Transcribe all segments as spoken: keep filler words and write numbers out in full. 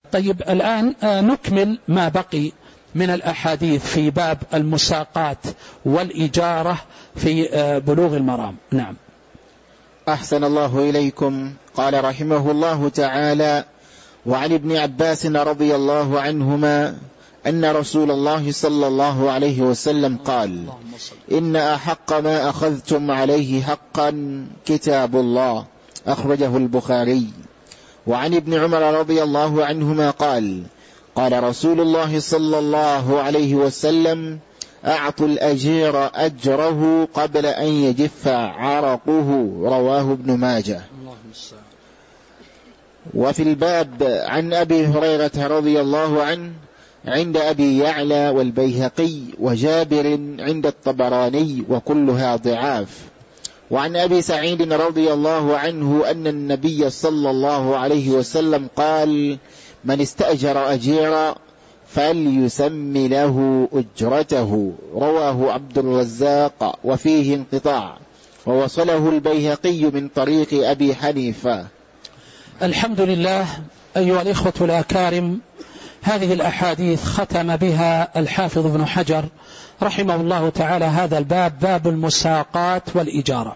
طيب الآن نكمل ما بقي من الأحاديث في باب المساقات والإجارة في بلوغ المرام. نعم. أحسن الله إليكم. قال رحمه الله تعالى: وعن ابن عباس رضي الله عنهما أن رسول الله صلى الله عليه وسلم قال: إن أحق ما أخذتم عليه حقا كتاب الله، أخرجه البخاري. وعن ابن عمر رضي الله عنهما قال: قال رسول الله صلى الله عليه وسلم: أعطوا الأجير أجره قبل أن يجف عرقه، رواه ابن ماجه. وفي الباب عن أبي هريرة رضي الله عنه عند أبي يعلى والبيهقي وجابر عند الطبراني، وكلها ضعاف. وعن أبي سعيد رضي الله عنه أن النبي صلى الله عليه وسلم قال: من استأجر أجيرا فليسم له أجرته، رواه عبد الرزاق وفيه انقطاع، ووصله البيهقي من طريق أبي حنيفة. الحمد لله. أيها الإخوة الأكارم، هذه الأحاديث ختم بها الحافظ ابن حجر رحمه الله تعالى هذا الباب، باب المساقات والإجارة،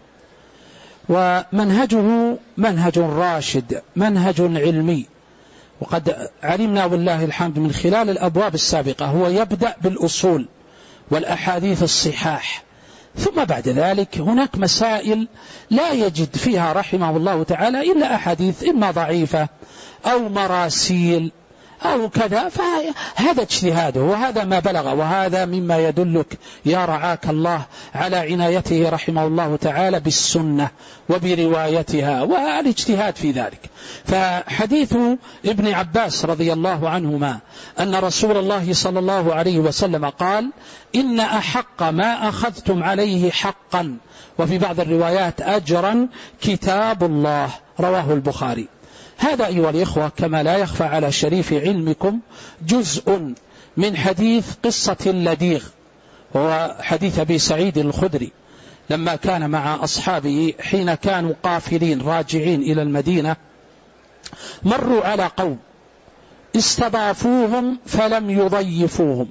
ومنهجه منهج راشد، منهج علمي. وقد علمنا والله الحمد من خلال الأبواب السابقة هو يبدأ بالأصول والأحاديث الصحاح، ثم بعد ذلك هناك مسائل لا يجد فيها رحمه الله تعالى إلا أحاديث إما ضعيفة أو مراسيل أو كذا، فهذا اجتهاده وهذا ما بلغ، وهذا مما يدلك يا رعاك الله على عنايته رحمه الله تعالى بالسنة وبروايتها والاجتهاد في ذلك. فحديث ابن عباس رضي الله عنهما أن رسول الله صلى الله عليه وسلم قال: إن أحق ما أخذتم عليه حقا، وفي بعض الروايات أجرا، كتاب الله، رواه البخاري. هذا أيها الإخوة كما لا يخفى على شريف علمكم جزء من حديث قصة اللديغ، وهو حديث أبي سعيد الخدري لما كان مع أصحابه حين كانوا قافلين راجعين إلى المدينة، مروا على قوم استضافوهم فلم يضيفوهم،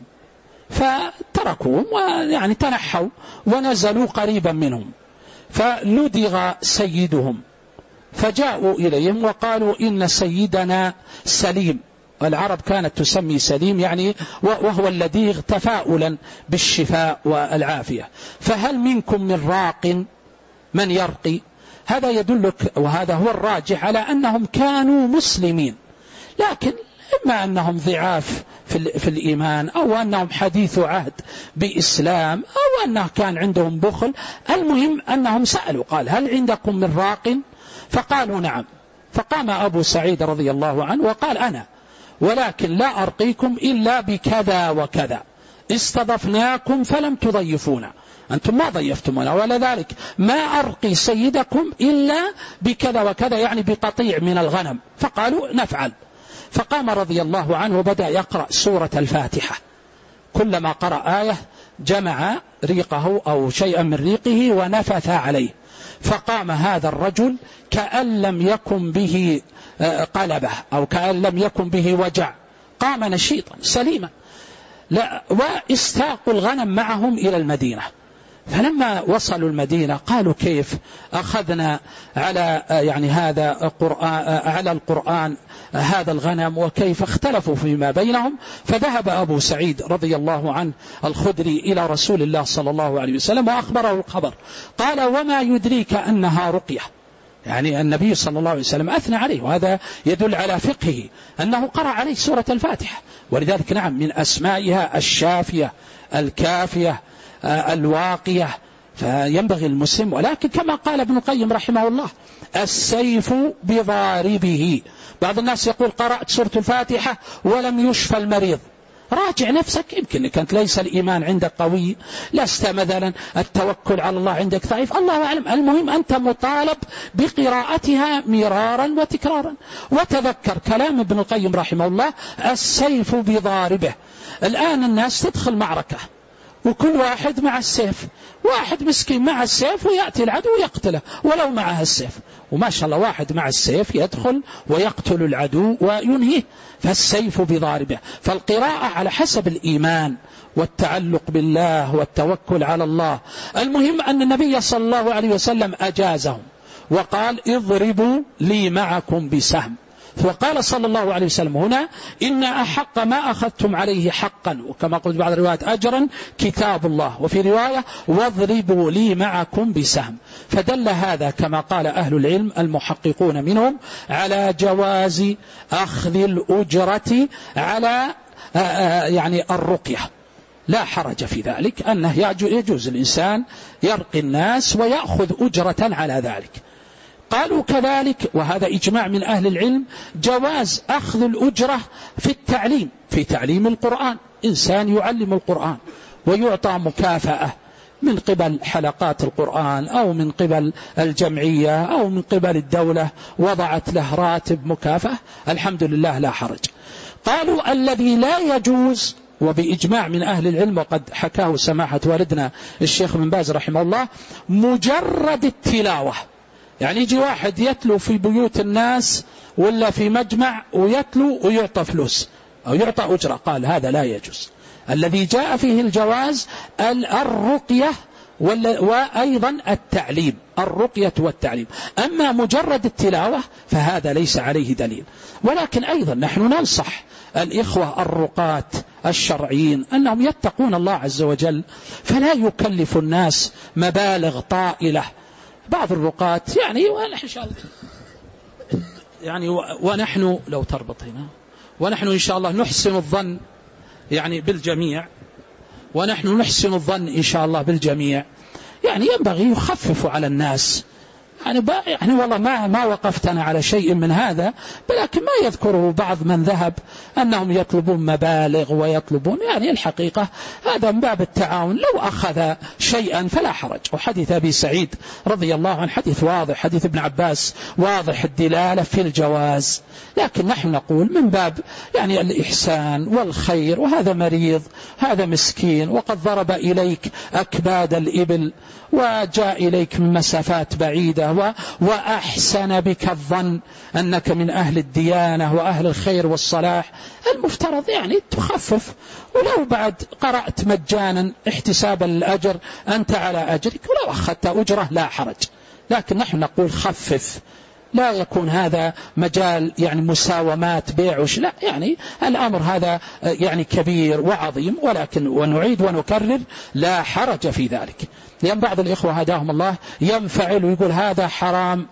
فتركوهم ويعني تنحوا ونزلوا قريبا منهم، فلدغ سيدهم، فجاءوا إليهم وقالوا: إن سيدنا سليم. والعرب كانت تسمي سليم يعني وهو اللديغ تفاؤلا بالشفاء والعافية، فهل منكم من راق من يرقي؟ هذا يدلك وهذا هو الراجح على أنهم كانوا مسلمين، لكن إما أنهم ضعاف في الإيمان، أو أنهم حديث عهد بإسلام، أو أنه كان عندهم بخل. المهم أنهم سألوا، قال: هل عندكم من راق؟ فقالوا: نعم. فقام أبو سعيد رضي الله عنه وقال: أنا، ولكن لا أرقيكم إلا بكذا وكذا، استضفناكم فلم تضيفونا، أنتم ما ضيفتمونا، ولذلك ما أرقي سيدكم إلا بكذا وكذا، يعني بقطيع من الغنم. فقالوا: نفعل. فقام رضي الله عنه وبدأ يقرأ سورة الفاتحة، كلما قرأ آية جمع ريقه أو شيئا من ريقه ونفث عليه، فقام هذا الرجل كأن لم يكن به قلبه أو كأن لم يكن به وجع، قام نشيطا سليما، لا واستاقوا الغنم معهم إلى المدينة. فلما وصلوا المدينة قالوا: كيف أخذنا على يعني هذا القرآن على القرآن هذا الغنم، وكيف اختلفوا فيما بينهم. فذهب أبو سعيد رضي الله عنه الخدري إلى رسول الله صلى الله عليه وسلم وأخبره الخبر، قال: وما يدريك أنها رقية؟ يعني النبي صلى الله عليه وسلم أثنى عليه، وهذا يدل على فقهه أنه قرأ عليه سورة الفاتحة، ولذلك نعم من أسمائها الشافية الكافية الواقية، فينبغي المسلم. ولكن كما قال ابن القيم رحمه الله: السيف بضاربه. بعض الناس يقول: قرأت سورة الفاتحة ولم يشفى المريض. راجع نفسك، يمكن كانت ليس الإيمان عندك قوي، لست مثلا التوكل على الله عندك ضعيف، الله أعلم. المهم أنت مطالب بقراءتها مرارا وتكرارا. وتذكر كلام ابن القيم رحمه الله: السيف بضاربه. الآن الناس تدخل معركة وكل واحد مع السيف، واحد مسكين مع السيف ويأتي العدو ويقتله ولو معها السيف، وما شاء الله واحد مع السيف يدخل ويقتل العدو وينهيه، فالسيف بضاربه. فالقراءة على حسب الإيمان والتعلق بالله والتوكل على الله. المهم أن النبي صلى الله عليه وسلم أجازهم وقال اضربوا لي معكم بسهم، وقال صلى الله عليه وسلم هنا إن أحق ما أخذتم عليه حقا، وكما قلت بعض الروايات أجرا كتاب الله، وفي رواية واضربوا لي معكم بسهم. فدل هذا كما قال أهل العلم المحققون منهم على جواز أخذ الأجرة على يعني الرقية، لا حرج في ذلك، أنه يجوز الإنسان يرقي الناس ويأخذ أجرة على ذلك. قالوا كذلك، وهذا إجماع من أهل العلم، جواز أخذ الأجرة في التعليم، في تعليم القرآن، إنسان يعلم القرآن ويعطى مكافأة من قبل حلقات القرآن أو من قبل الجمعية أو من قبل الدولة وضعت له راتب مكافأة، الحمد لله لا حرج. قالوا الذي لا يجوز، وبإجماع من أهل العلم وقد حكاه سماحة والدنا الشيخ بن باز رحمه الله، مجرد التلاوة، يعني يجي واحد يتلو في بيوت الناس ولا في مجمع ويتلو ويعطى فلوس أو يعطى أجرة، قال هذا لا يجوز. الذي جاء فيه الجواز الرقية وأيضا التعليم، الرقية والتعليم. أما مجرد التلاوة فهذا ليس عليه دليل. ولكن أيضا نحن ننصح الإخوة الرقاة الشرعيين أنهم يتقون الله عز وجل، فلا يكلف الناس مبالغ طائلة. بعض الرقاة يعني ونحن, يعني ونحن لو تربط هنا ونحن إن شاء الله نحسن الظن يعني بالجميع، ونحن نحسن الظن إن شاء الله بالجميع، يعني ينبغي يخفف على الناس. يعني, يعني والله ما, ما وقفت أنا على شيء من هذا، ولكن ما يذكره بعض من ذهب أنهم يطلبون مبالغ ويطلبون، يعني الحقيقة هذا من باب التعاون، لو أخذ شيئا فلا حرج. وحديث أبي سعيد رضي الله عنه حديث واضح، حديث ابن عباس واضح الدلالة في الجواز، لكن نحن نقول من باب يعني الإحسان والخير، وهذا مريض هذا مسكين وقد ضرب إليك أكباد الإبل وجاء إليك من مسافات بعيدة وأحسن بك الظن أنك من أهل الديانة وأهل الخير والصلاح، المفترض يعني تخفف، ولو بعد قرأت مجانا احتسابا للأجر أنت على أجرك، ولو أخذت أجره لا حرج. لكن نحن نقول خفف، لا يكون هذا مجال يعني مساومات بيع وش، لا، يعني الأمر هذا يعني كبير وعظيم، ولكن ونعيد ونكرر لا حرج في ذلك. لأن بعض الإخوة هداهم الله ينفعل ويقول هذا حرام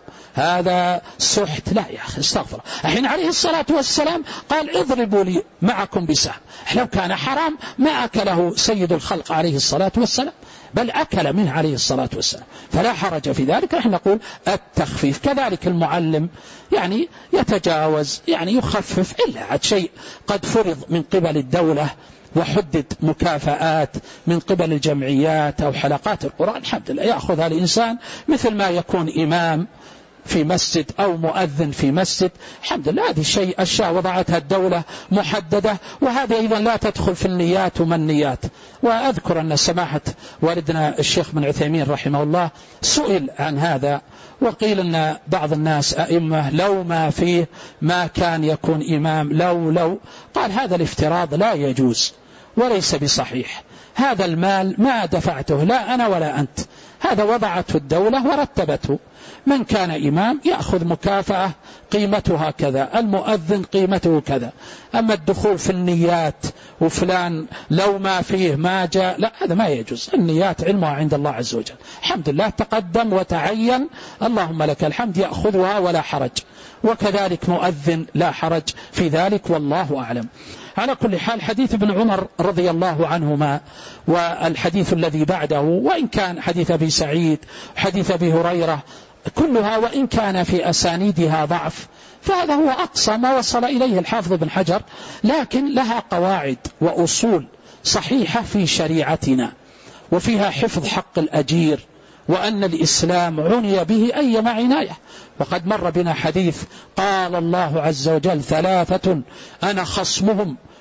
هذا سحت، لا يا أخي استغفر. الحين عليه الصلاة والسلام قال اضربوا لي معكم بسهم، لو كان حرام ما أكله سيد الخلق عليه الصلاة والسلام، بل أكل منه عليه الصلاة والسلام، فلا حرج في ذلك. نحن نقول التخفيف. كذلك المعلم يعني يتجاوز يعني يخفف، إلا عد شيء قد فرض من قبل الدولة وحدد مكافآت من قبل الجمعيات أو حلقات القرآن، الحمد لله يأخذها الإنسان مثل ما يكون إمام في مسجد أو مؤذن في مسجد، الحمد لله هذه الشيء أشياء وضعتها الدولة محددة، وهذا أيضا لا تدخل في النيات وما النيات. وأذكر أن سماحة والدنا الشيخ بن عثيمين رحمه الله سئل عن هذا، وقيل أن بعض الناس أئمة لو ما فيه ما كان يكون إمام، لو لو قال هذا الافتراض لا يجوز وليس بصحيح. هذا المال ما دفعته لا أنا ولا أنت، هذا وضعته الدولة ورتبته، من كان إمام يأخذ مكافأة قيمتها كذا، المؤذن قيمته كذا. أما الدخول في النيات وفلان لو ما فيه ما جاء، لا، هذا ما يجوز. النيات علمها عند الله عز وجل، الحمد لله تقدم وتعين، اللهم لك الحمد، يأخذها ولا حرج. وكذلك مؤذن لا حرج في ذلك، والله أعلم. على كل حال حديث ابن عمر رضي الله عنهما والحديث الذي بعده، وإن كان حديث أبي سعيد حديث أبي هريرة كلها وإن كان في أسانيدها ضعف، فهذا هو أقصى ما وصل إليه الحافظ بن حجر، لكن لها قواعد وأصول صحيحة في شريعتنا، وفيها حفظ حق الأجير، وأن الإسلام عني به أيما عناية. وقد مر بنا حديث قال الله عز وجل ثلاثة أنا خصمهم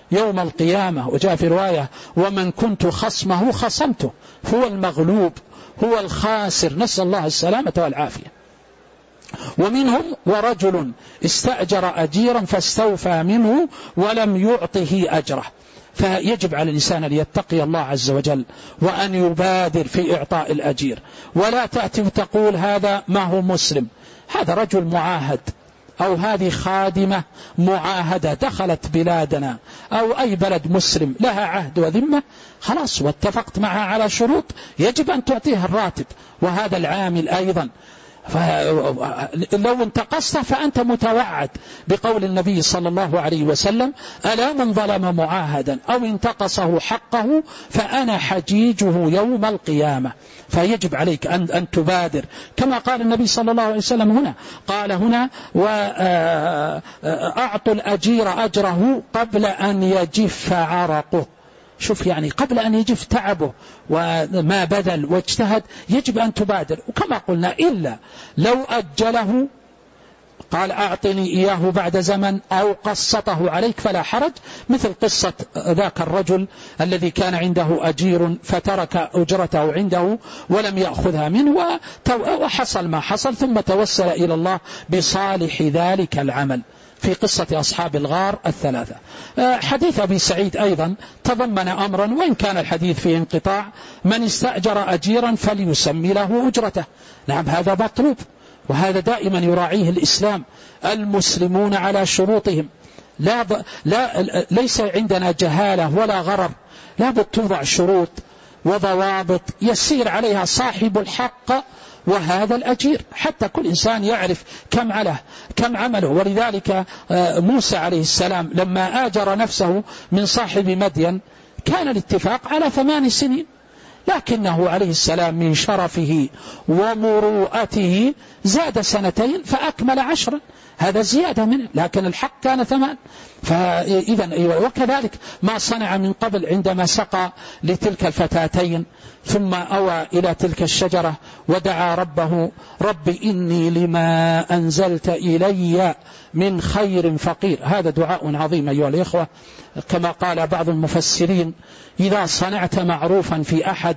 يوم القيامة. وجاء في رواية ومن كنت خصمه خصمته، هو المغلوب هو الخاسر، نسأل الله السلامة والعافية. ومنهم ورجل استأجر أجيرا فاستوفى منه ولم يعطه أجره. فيجب على الإنسان أن يتقي الله عز وجل وأن يبادر في إعطاء الأجير، ولا تأتي وتقول هذا ما هو مسلم، هذا رجل معاهد، أو هذه خادمة معاهدة دخلت بلادنا أو أي بلد مسلم لها عهد وذمة، خلاص واتفقت معها على شروط يجب أن تعطيها الراتب. وهذا العامل أيضا لو انتقصته فأنت متوعد بقول النبي صلى الله عليه وسلم ألا من ظلم معاهدا أو انتقصه حقه فأنا حجيجه يوم القيامة. فيجب عليك أن, أن تبادر كما قال النبي صلى الله عليه وسلم هنا، قال هنا وأعطوا الأجير أجره قبل أن يجف عرقه. شوف يعني قبل أن يجف تعبه وما بذل واجتهد يجب أن تبادر. وكما قلنا إلا لو أجله قال أعطني إياه بعد زمن أو قسطه عليك فلا حرج، مثل قصة ذاك الرجل الذي كان عنده أجير فترك أجرته عنده ولم يأخذها منه وحصل ما حصل، ثم توسل إلى الله بصالح ذلك العمل في قصة أصحاب الغار الثلاثة. حديث أبي سعيد أيضا تضمن أمرا وإن كان الحديث فيه انقطاع، من استأجر أجيرا فليسمي له أجرته. نعم هذا مطلوب، وهذا دائما يراعيه الإسلام، المسلمون على شروطهم، لا ب... لا ليس عندنا جهالة ولا غرر، لا بد توضع شروط وضوابط يسير عليها صاحب الحق وهذا الأجير، حتى كل إنسان يعرف كم عليه كم عمله. ولذلك موسى عليه السلام لما آجر نفسه من صاحب مدين كان الاتفاق على ثمان سنين، لكنه عليه السلام من شرفه ومروءته زاد سنتين فأكمل عشرا، هذا زيادة منه، لكن الحق كان ثمان. فإذا وكذلك ما صنع من قبل عندما سقى لتلك الفتاتين ثم أوى إلى تلك الشجرة ودعا ربه رب إني لما أنزلت إلي من خير فقير. هذا دعاء عظيم أيها الإخوة، كما قال بعض المفسرين إذا صنعت معروفا في أحد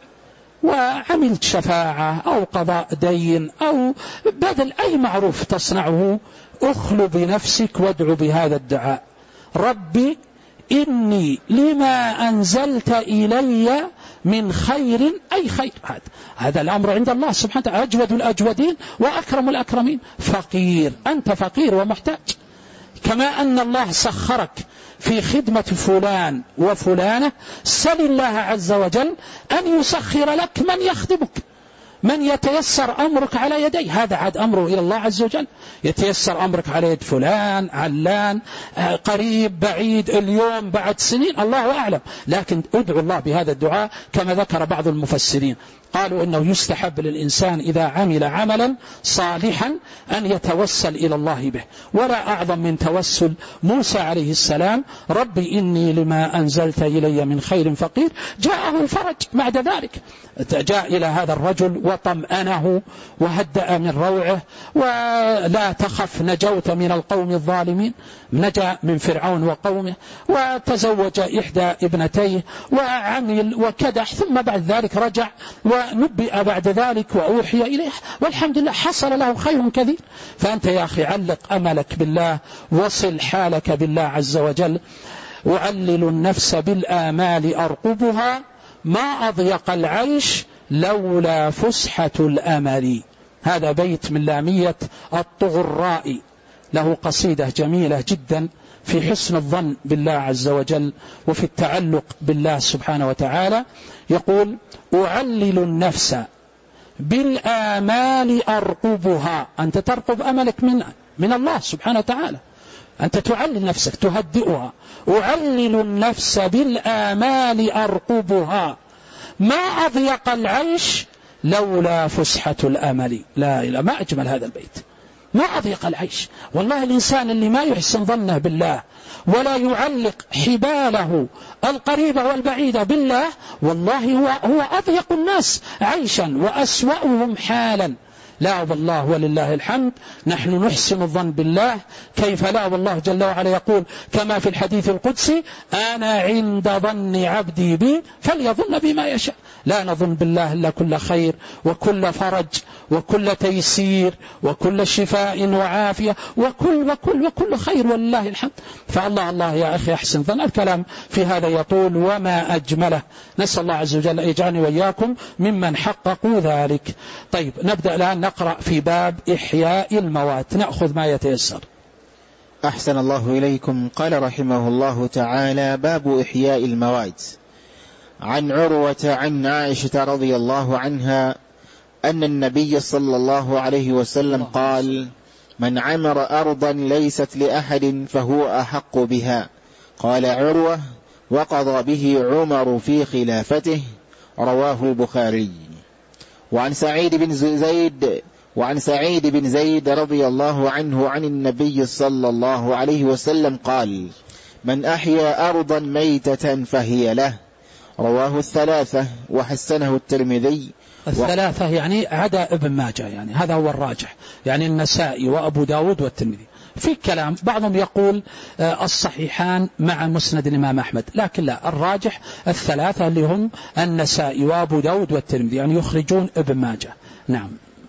وعملت شفاعة أو قضاء دين أو بدل أي معروف تصنعه أخل بنفسك وادعو بهذا الدعاء ربي إني لما أنزلت إلي من خير، أي خير، هذا هذا الأمر عند الله سبحانه وتعالى أجود الأجودين وأكرم الأكرمين، فقير، أنت فقير ومحتاج، كما أن الله سخرك في خدمة فلان وفلانة، سل الله عز وجل أن يسخر لك من يخدمك، من يتيسر أمرك على يديه، هذا عاد أمره إلى الله عز وجل، يتيسر أمرك على يد فلان علان قريب بعيد اليوم بعد سنين الله أعلم، لكن ادعو الله بهذا الدعاء كما ذكر بعض المفسرين، قالوا إنه يستحب للإنسان إذا عمل عملا صالحا أن يتوسل إلى الله به، ولا أعظم من توسل موسى عليه السلام ربي إني لما أنزلت إلي من خير فقير، جاءه الفرج بعد ذلك، جاء إلى هذا الرجل وطمأنه وهدأ من روعه، ولا تخف نجوت من القوم الظالمين، نجا من فرعون وقومه، وتزوج إحدى ابنتيه وعمل وكدح، ثم بعد ذلك رجع ونبئ بعد ذلك وأوحي إليه، والحمد لله حصل له خير كثير. فأنت يا أخي علق أملك بالله، وصل حالك بالله عز وجل. أعلل النفس بالآمال أرقبها، ما أضيق العيش لولا فسحة الأمل. هذا بيت من لامية الطغراء، له قصيدة جميلة جدا في حسن الظن بالله عز وجل وفي التعلق بالله سبحانه وتعالى، يقول أعلل النفس بالآمال أرقبها، أنت ترقب أملك من, من الله سبحانه وتعالى، أنت تعلل نفسك تهدئها، أعلل النفس بالآمال أرقبها، ما أضيق العيش لولا فسحة الأمل. لا إله، ما أجمل هذا البيت، ما أضيق العيش. والله الإنسان اللي ما يحسن ظنه بالله ولا يعلق حباله القريبة والبعيدة بالله، والله هو, هو أضيق الناس عيشا وأسوأهم حالا، لا والله ولله الحمد نحن نحسن الظن بالله. كيف لا والله جل وعلا يقول كما في الحديث القدسي أنا عند ظن عبدي بي فليظن بما يشاء. لا نظن بالله إلا كل خير وكل فرج وكل تيسير وكل شفاء وعافية وكل وكل وكل خير ولله الحمد. فالله الله يا أخي أحسن ظن. الكلام في هذا يطول وما أجمله. نسأل الله عز وجل يجعلني وإياكم ممن حققوا ذلك. طيب نبدأ الآن نقرأ في باب إحياء الموات، نأخذ ما يتيسر. أحسن الله إليكم. قال رحمه الله تعالى: باب إحياء الموات. عن عروة عن عائشة رضي الله عنها أن النبي صلى الله عليه وسلم قال: من عمر أرضا ليست لأحد فهو أحق بها. قال عروة: وقضى به عمر في خلافته. رواه البخاري. وعن سعيد بن زيد وعن سعيد بن زيد رضي الله عنه عن النبي صلى الله عليه وسلم قال: من أحيا أرضا ميتة فهي له. رواه الثلاثة وحسنه الترمذي. الثلاثة يعني عدا ابن ماجه، يعني هذا هو الراجح، يعني النسائي وأبو داود والترمذي. في كلام بعضهم يقول الصحيحان مع مسند الإمام أحمد، لكن لا، الراجح الثلاثة اللي هم النسائي وأبو داود والترمذي، يعني يخرجون ابن ماجه. نعم.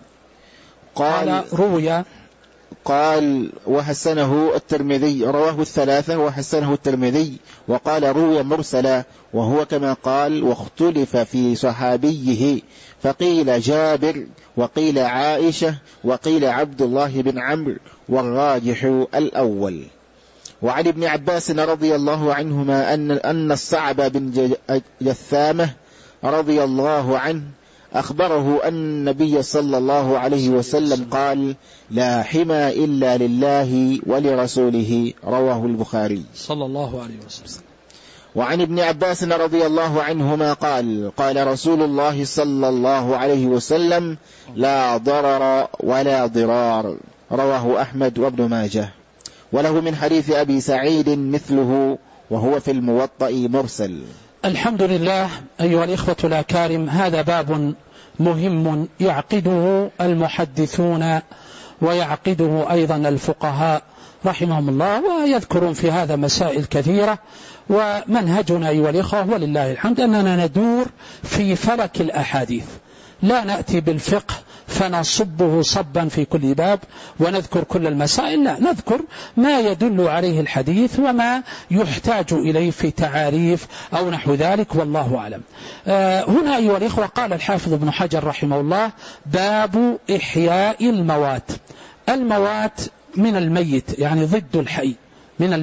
قال, قال روي قال وحسنه الترمذي. رواه الثلاثة وحسنه الترمذي. وقال روي مرسلا، وهو كما قال، واختلف في صحابيه، فقيل جابر وقيل عائشة وقيل عبد الله بن عمرو، والراجح الأول. وعن ابن عباس رضي الله عنهما أن أن الصعب بن جثامة رضي الله عنه أخبره أن النبي صلى الله عليه وسلم قال: لا حمى إلا لله ولرسوله. رواه البخاري. صلى الله عليه وسلم. وعن ابن عباس رضي الله عنهما قال: قال رسول الله صلى الله عليه وسلم: لا ضرر ولا ضرار. رواه أحمد وابن ماجه. وله من حديث أبي سعيد مثله، وهو في الموطأ مرسل. الحمد لله. أيها الإخوة الأكارم، هذا باب مهم يعقده المحدثون ويعقده أيضا الفقهاء رحمهم الله، ويذكرون في هذا مسائل كثيرة. ومنهجنا أيها الإخوة ولله الحمد أننا ندور في فلك الأحاديث، لا نأتي بالفقه فنصبه صبا في كل باب ونذكر كل المسائل، لا، نذكر ما يدل عليه الحديث وما يحتاج إليه في تعاريف أو نحو ذلك، والله أعلم. آه هنا أيها الإخوة قال الحافظ ابن حجر رحمه الله: باب إحياء الموات. الموات من الميت، يعني ضد الحي. من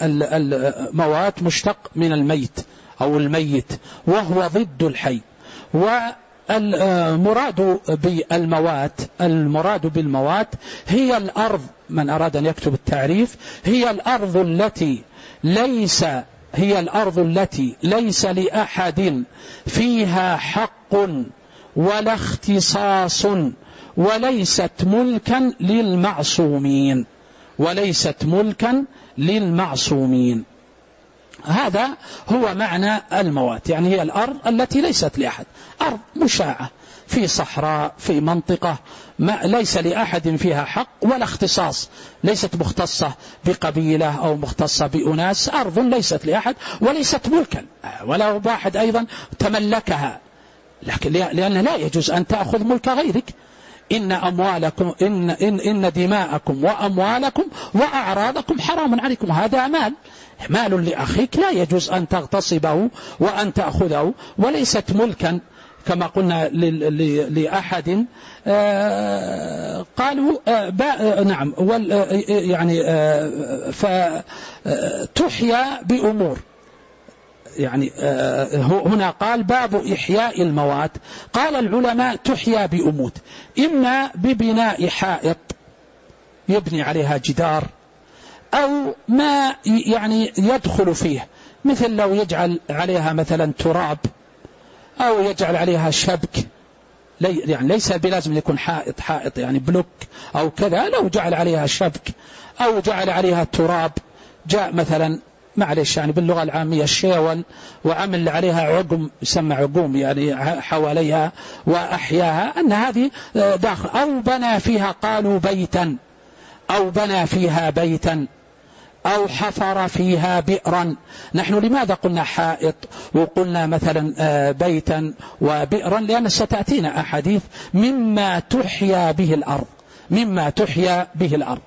الموات مشتق من الميت أو الميت، وهو ضد الحي. والمراد بالموات المراد بالموات هي الأرض، من أراد أن يكتب التعريف، هي الأرض التي ليس هي الأرض التي ليس لأحد فيها حق ولا اختصاص، وليست ملكا للمعصومين وليست ملكا للمعصومين. هذا هو معنى الموات، يعني هي الأرض التي ليست لأحد، أرض مشاعة في صحراء في منطقة ما ليس لأحد فيها حق ولا اختصاص، ليست مختصة بقبيلة أو مختصة بأناس، أرض ليست لأحد وليست ملكا، ولا واحد أيضا تملكها، لكن لأن لا يجوز أن تأخذ ملك غيرك. إن أموالكم إن, إن, إن دماءكم وأموالكم وأعراضكم حرام عليكم. هذا مال مال لأخيك، لا يجوز أن تغتصبه وأن تأخذه، وليست ملكا كما قلنا لأحد. آه قالوا آه نعم يعني آه فتحيا بأمور، يعني هنا قال باب إحياء الموات. قال العلماء تحيا بأمور، إما ببناء حائط يبني عليها جدار، أو ما يعني يدخل فيه، مثل لو يجعل عليها مثلا تراب، أو يجعل عليها شبك، يعني ليس بلازم يكون حائط حائط يعني بلوك أو كذا، لو جعل عليها شبك أو جعل عليها تراب، جاء مثلا معلش يعني باللغة العامية الشيول، وعمل عليها عقم يسمى عقوم يعني حواليها وأحياها، أن هذه داخل. أو بنى فيها قالوا بيتا، أو بنى فيها بيتا، أو حفر فيها بئرا. نحن لماذا قلنا حائط وقلنا مثلا بيتا وبئرا؟ لأن ستأتينا أحاديث مما تحيا به الأرض، مما تحيا به الأرض.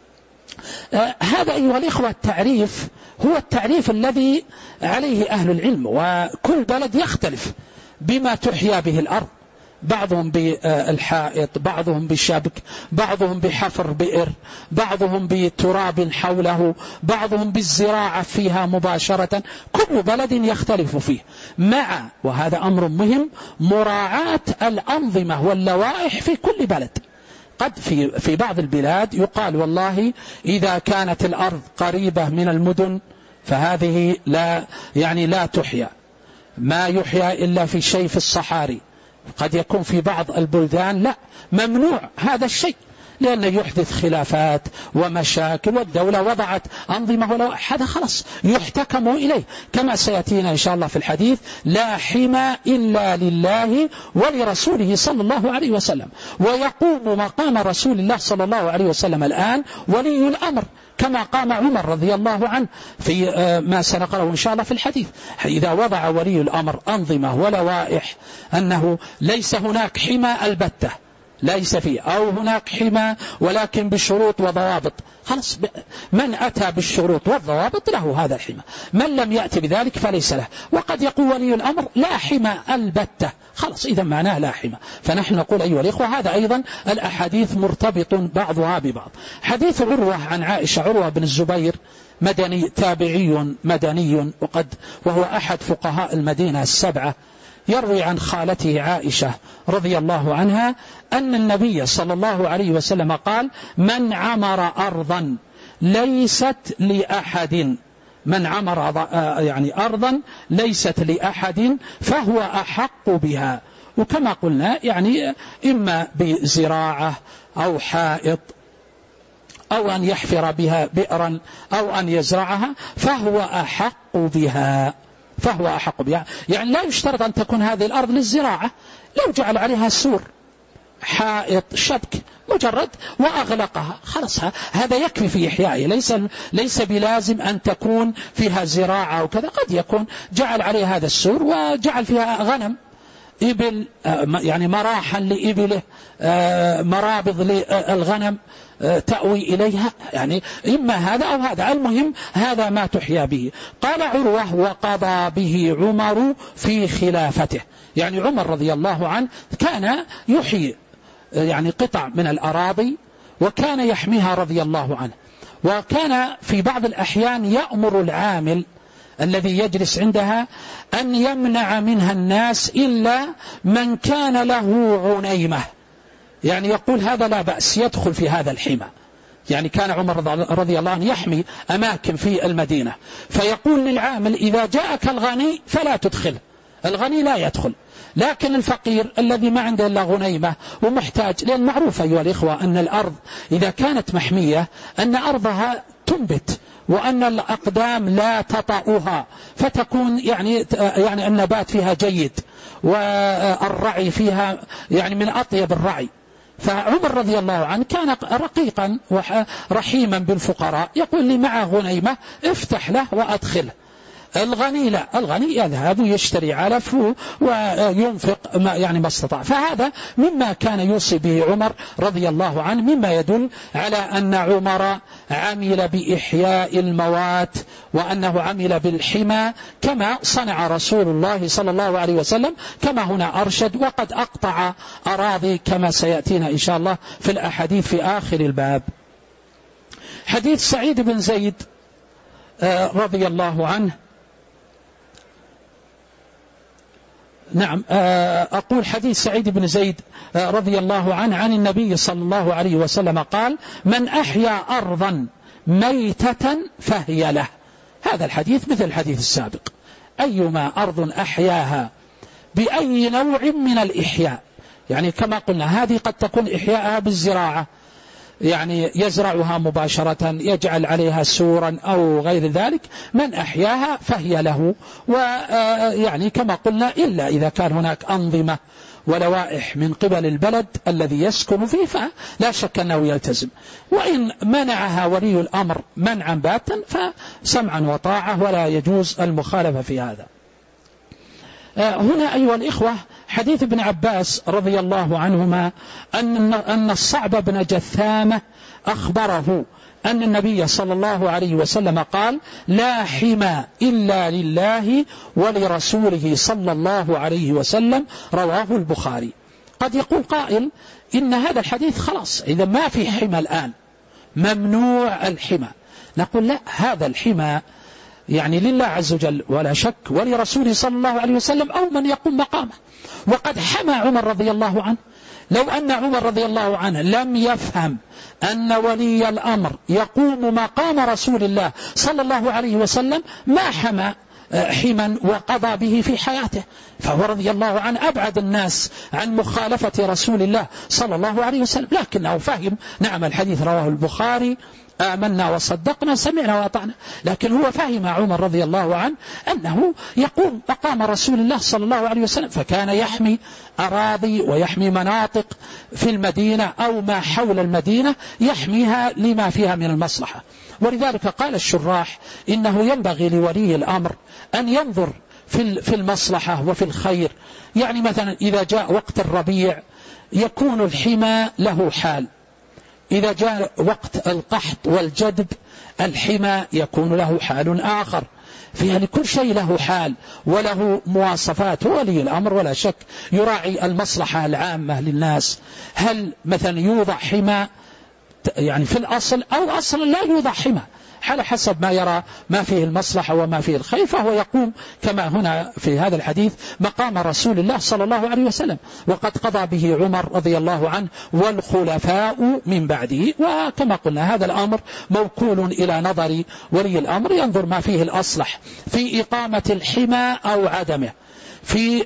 هذا أيها الإخوة التعريف هو التعريف الذي عليه أهل العلم، وكل بلد يختلف بما تحيا به الأرض، بعضهم بالحائط، بعضهم بالشبك، بعضهم بحفر بئر، بعضهم بتراب حوله، بعضهم بالزراعة فيها مباشرة. كل بلد يختلف فيه، مع وهذا أمر مهم مراعاة الأنظمة واللوائح في كل بلد. قد في في بعض البلاد يقال والله إذا كانت الأرض قريبة من المدن فهذه لا يعني لا تحيا، ما يحيا إلا في شيء في الصحاري. قد يكون في بعض البلدان لا، ممنوع هذا الشيء لأنه يحدث خلافات ومشاكل، والدولة وضعت أنظمة ولوائح، هذا خلاص يحتكم إليه، كما سيأتينا إن شاء الله في الحديث: لا حمى إلا لله ولرسوله صلى الله عليه وسلم. ويقوم مقام رسول الله صلى الله عليه وسلم الآن ولي الأمر، كما قام عمر رضي الله عنه في ما سنقرأه إن شاء الله في الحديث. إذا وضع ولي الأمر أنظمة ولوائح أنه ليس هناك حمى البتة، ليس فيه، أو هناك حمى ولكن بشروط وضوابط، خلاص من أتى بالشروط والضوابط له هذا الحمى، من لم يأتي بذلك فليس له. وقد يقول ولي الأمر لا حمى البتة، خلاص إذا معناه لا حمى. فنحن نقول أيها الإخوة هذا أيضا الأحاديث مرتبط بعضها ببعض. حديث عروة عن عائشة، عروة بن الزبير مدني تابعي مدني، وقد وهو أحد فقهاء المدينة السبعة، يروي عن خالته عائشة رضي الله عنها أن النبي صلى الله عليه وسلم قال: من عمر أرضا ليست لأحد، من عمر يعني أرضا ليست لأحد فهو أحق بها. وكما قلنا يعني إما بزراعة أو حائط أو أن يحفر بها بئرا أو أن يزرعها فهو أحق بها، فهو أحق بها. يعني لا يشترط أن تكون هذه الأرض للزراعة، لو جعل عليها سور، حائط، شبك مجرد وأغلقها خلاص هذا يكفي في إحيائه، ليس ليس بلازم أن تكون فيها زراعة وكذا. قد يكون جعل عليها هذا السور وجعل فيها غنم، إبل يعني مراحا لإبله، مرابض للغنم تأوي إليها، يعني إما هذا أو هذا، المهم هذا ما تحيا به. قال عروة: وقضى به عمر في خلافته، يعني عمر رضي الله عنه كان يحيي يعني قطع من الأراضي وكان يحميها رضي الله عنه، وكان في بعض الأحيان يأمر العامل الذي يجلس عندها أن يمنع منها الناس إلا من كان له غنيمة، يعني يقول هذا لا بأس يدخل في هذا الحمى. يعني كان عمر رضي الله عنه يحمي أماكن في المدينة، فيقول للعامل: إذا جاءك الغني فلا تدخل، الغني لا يدخل، لكن الفقير الذي ما عنده إلا غنيمة ومحتاج، لأن معروف أيها الإخوة أن الأرض إذا كانت محمية أن أرضها تنبت وأن الأقدام لا تطأها، فتكون يعني يعني النبات فيها جيد والرعي فيها يعني من أطيب الرعي. فعمر رضي الله عنه كان رقيقا ورحيما بالفقراء، يقول لي مع غنيمة افتح له وأدخله. الغني لا، الغني يذهب ويشتري علف وينفق ما يعني ما استطاع. فهذا مما كان يوصي به عمر رضي الله عنه، مما يدل على أن عمر عمل بإحياء الموات وأنه عمل بالحمى كما صنع رسول الله صلى الله عليه وسلم، كما هنا أرشد وقد أقطع أراضي كما سيأتينا إن شاء الله في الأحاديث في آخر الباب. حديث سعيد بن زيد رضي الله عنه، نعم أقول حديث سعيد بن زيد رضي الله عنه عن النبي صلى الله عليه وسلم قال: من أحيا أرضا ميتة فهي له. هذا الحديث مثل الحديث السابق، أيما أرض أحياها بأي نوع من الإحياء، يعني كما قلنا هذه قد تكون إحياءها بالزراعة، يعني يزرعها مباشرة، يجعل عليها سورا أو غير ذلك، من أحياها فهي له. ويعني كما قلنا إلا إذا كان هناك أنظمة ولوائح من قبل البلد الذي يسكن فيه فلا شك أنه يلتزم. وإن منعها ولي الأمر منعا باتا فسمعا وطاعة ولا يجوز المخالفة في هذا. هنا أيها الإخوة حديث ابن عباس رضي الله عنهما أن أن الصعب بن جثامة أخبره أن النبي صلى الله عليه وسلم قال: لا حمى إلا لله ولرسوله صلى الله عليه وسلم، رواه البخاري. قد يقول قائل إن هذا الحديث خلاص إذا ما في حمى الآن، ممنوع الحمى. نقول لا، هذا الحمى يعني لله عز وجل ولا شك، ولرسوله صلى الله عليه وسلم أو من يقوم مقامه. وقد حمى عمر رضي الله عنه. لو أن عمر رضي الله عنه لم يفهم أن ولي الأمر يقوم مقام رسول الله صلى الله عليه وسلم ما حمى حما وقضى به في حياته، فهو رضي الله عنه أبعد الناس عن مخالفة رسول الله صلى الله عليه وسلم. لكنه فهم، نعم الحديث رواه البخاري: آمنا وصدقنا سمعنا وأطعنا. لكن هو فهم عمر رضي الله عنه أنه يقوم مقام رسول الله صلى الله عليه وسلم، فكان يحمي أراضي ويحمي مناطق في المدينة أو ما حول المدينة، يحميها لما فيها من المصلحة. ولذلك قال الشراح إنه ينبغي لولي الأمر أن ينظر في المصلحة وفي الخير. يعني مثلا إذا جاء وقت الربيع يكون الحمى له حال، إذا جاء وقت القحط والجدب الحمى يكون له حال آخر. فيها لكل شيء له حال وله مواصفات. ولي الأمر ولا شك يراعي المصلحة العامة للناس. هل مثلا يوضع حمى يعني في الأصل أو أصلا لا يوضع حمى، على حسب ما يرى ما فيه المصلحة وما فيه الخير، فهو يقوم كما هنا في هذا الحديث مقام رسول الله صلى الله عليه وسلم. وقد قضى به عمر رضي الله عنه والخلفاء من بعده. وكما قلنا هذا الأمر موكول إلى نظر ولي الأمر، ينظر ما فيه الأصلح في إقامة الحمى أو عدمه، في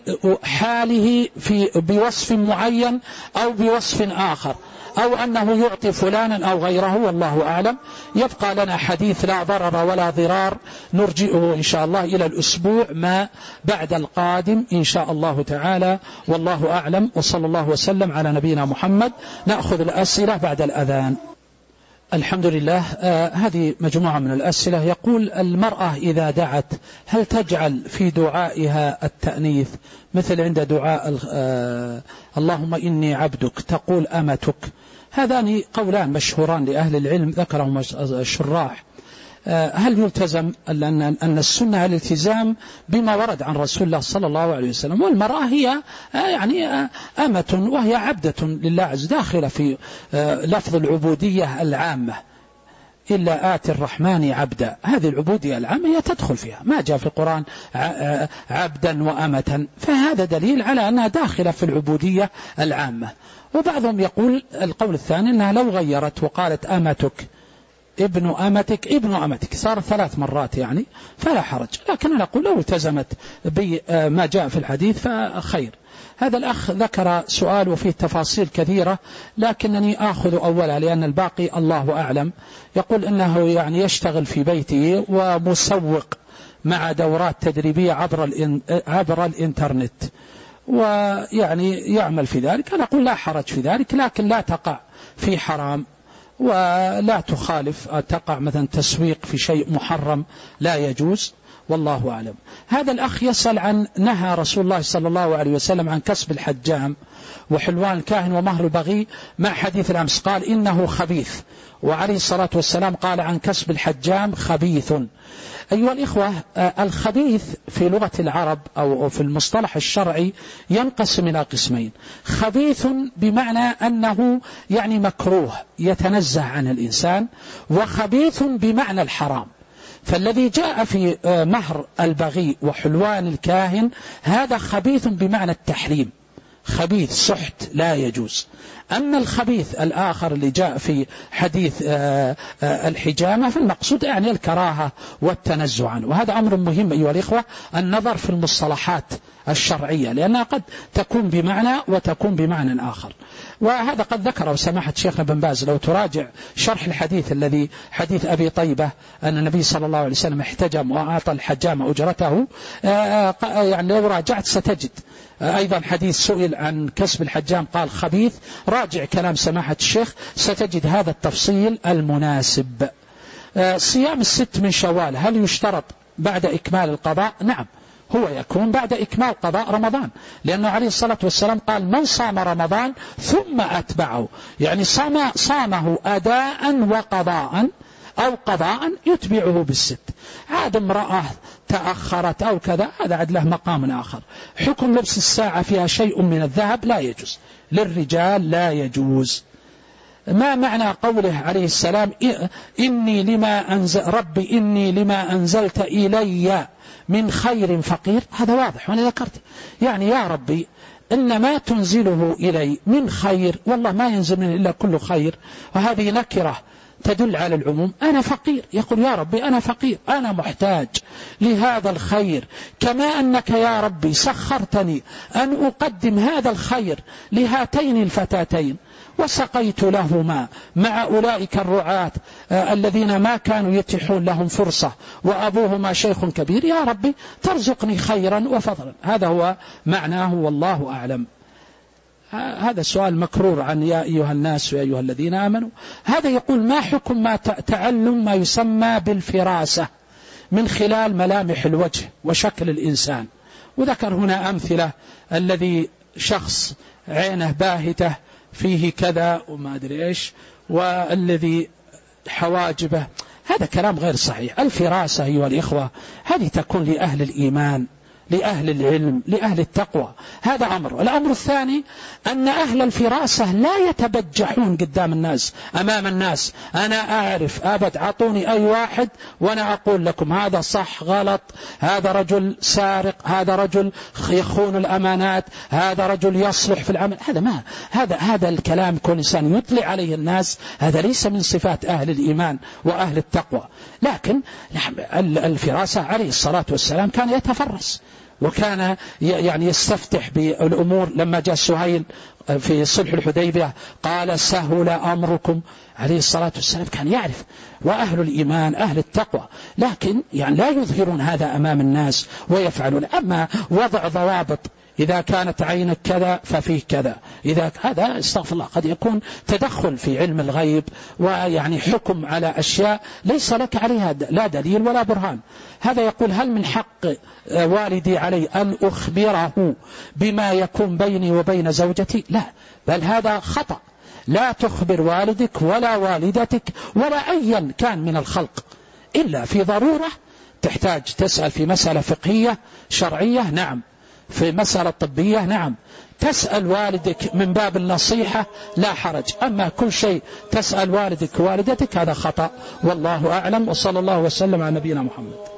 حاله في بوصف معين أو بوصف آخر، أو أنه يعطي فلانا أو غيره، والله أعلم. يبقى لنا حديث لا ضرر ولا ضرار نرجئه إن شاء الله إلى الأسبوع ما بعد القادم إن شاء الله تعالى، والله أعلم. وصلى الله وسلم على نبينا محمد. نأخذ الأسئلة بعد الأذان. الحمد لله. آه هذه مجموعة من الأسئلة. يقول: المرأة إذا دعت هل تجعل في دعائها التأنيث مثل عند دعاء آه اللهم إني عبدك تقول أمتك؟ هذان قولان مشهوران لأهل العلم ذكرهم الشراح. آه هل يلتزم أن أن السنة الالتزام بما ورد عن رسول الله صلى الله عليه وسلم، والمرأة هي آه يعني آه أمة وهي عبدة لله عز داخلة في آه لفظ العبودية العامة، إلا آتي الرحمن عبدا. هذه العبودية العامة هي تدخل فيها، ما جاء في القرآن عبدا وأمة، فهذا دليل على أنها داخلة في العبودية العامة. وبعضهم يقول القول الثاني أنها لو غيرت وقالت أمتك ابن أمتك ابن أمتك صار ثلاث مرات يعني فلا حرج. لكن أنا أقول لو التزمت بما جاء في الحديث فخير. هذا الأخ ذكر سؤال وفيه تفاصيل كثيرة لكنني آخذ أولا لأن الباقي الله أعلم. يقول إنه يعني يشتغل في بيته ومسوق مع دورات تدريبية عبر عبر الإنترنت، ويعني يعمل في ذلك. أنا أقول لا حرج في ذلك، لكن لا تقع في حرام ولا تخالف تقع مثلا تسويق في شيء محرم لا يجوز، والله أعلم. هذا الأخ يسأل عن نهى رسول الله صلى الله عليه وسلم عن كسب الحجام وحلوان الكاهن ومهر البغي مع حديث الأمس، قال إنه خبيث، وعليه الصلاة والسلام قال عن كسب الحجام خبيث. أيها الإخوة، الخبيث في لغة العرب أو في المصطلح الشرعي ينقسم إلى قسمين: خبيث بمعنى أنه يعني مكروه يتنزه عنه الإنسان، وخبيث بمعنى الحرام. فالذي جاء في مهر البغي وحلوان الكاهن هذا خبيث بمعنى التحريم، خبيث سحت لا يجوز. أما الخبيث الآخر اللي جاء في حديث الحجامة فالمقصود يعني الكراهة والتنزع عنه. وهذا أمر مهم أيها الإخوة النظر في المصطلحات الشرعية، لأنها قد تكون بمعنى وتكون بمعنى آخر. وهذا قد ذكره سماحة شيخنا بن باز، لو تراجع شرح الحديث الذي حديث أبي طيبة أن النبي صلى الله عليه وسلم احتجم وأعطى الحجام أجرته، يعني لو راجعت ستجد أيضا حديث سئل عن كسب الحجام قال خبيث، راجع كلام سماحة الشيخ ستجد هذا التفصيل المناسب. صيام الست من شوال هل يشترط بعد إكمال القضاء؟ نعم، هو يكون بعد إكمال قضاء رمضان، لأنه عليه الصلاة والسلام قال من صام رمضان ثم أتبعه، يعني صام صامه أداء وقضاء أو قضاء يتبعه بالست. عاد امرأة تأخرت أو كذا هذا عاد له مقام آخر. حكم لبس الساعة فيها شيء من الذهب لا يجوز، للرجال لا يجوز. ما معنى قوله عليه السلام إني لما أنزل ربي إني لما أنزلت إلي من خير فقير؟ هذا واضح وأنا ذكرت، يعني يا ربي إن ما تنزله إلي من خير، والله ما ينزل منه إلا كل خير، وهذه نكرة تدل على العموم. أنا فقير، يقول يا ربي أنا فقير، أنا محتاج لهذا الخير، كما أنك يا ربي سخرتني أن أقدم هذا الخير لهاتين الفتاتين وسقيت لهما مع أولئك الرعاة آه الذين ما كانوا يتيحون لهم فرصة وأبوهما شيخ كبير، يا ربي ترزقني خيرا وفضلا. هذا هو معناه والله أعلم. هذا سؤال مكرور عن يا أيها الناس ويا أيها الذين آمنوا. هذا يقول ما حكم ما تعلم ما يسمى بالفراسة من خلال ملامح الوجه وشكل الإنسان؟ وذكر هنا أمثلة، الذي شخص عينه باهتة فيه كذا وما أدري إيش، والذي حواجبه، هذا كلام غير صحيح. الفراسة أيها الإخوة هذه تكون لأهل الإيمان، لأهل العلم، لأهل التقوى، هذا أمر. الأمر الثاني أن أهل الفراسة لا يتبجحون قدام الناس أمام الناس، أنا أعرف أبد عطوني أي واحد وأنا أقول لكم هذا صح غلط، هذا رجل سارق، هذا رجل يخون الأمانات، هذا رجل يصلح في العمل. هذا ما هذا هذا الكلام كل إنسان يطلع عليه الناس، هذا ليس من صفات أهل الإيمان وأهل التقوى. لكن الفراسة عليه الصلاة والسلام كان يتفرس، وكان يعني يستفتح بالأمور. لما جاء سهيل في صلح الحديبية قال سهل أمركم، عليه الصلاة والسلام كان يعرف. وأهل الإيمان أهل التقوى، لكن يعني لا يظهرون هذا أمام الناس ويفعلون. أما وضع ضوابط، إذا كانت عينك كذا ففيه كذا، إذا هذا استغفر الله قد يكون تدخل في علم الغيب، ويعني حكم على أشياء ليس لك عليها لا دليل ولا برهان. هذا يقول هل من حق والدي علي أن أخبره بما يكون بيني وبين زوجتي؟ لا، بل هذا خطأ. لا تخبر والدك ولا والدتك ولا أيا كان من الخلق إلا في ضرورة تحتاج تسأل في مسألة فقهية شرعية، نعم. في مسألة طبية، نعم. تسأل والدك من باب النصيحة لا حرج. أما كل شيء تسأل والدك ووالدتك هذا خطأ، والله أعلم. وصلى الله وسلم على نبينا محمد.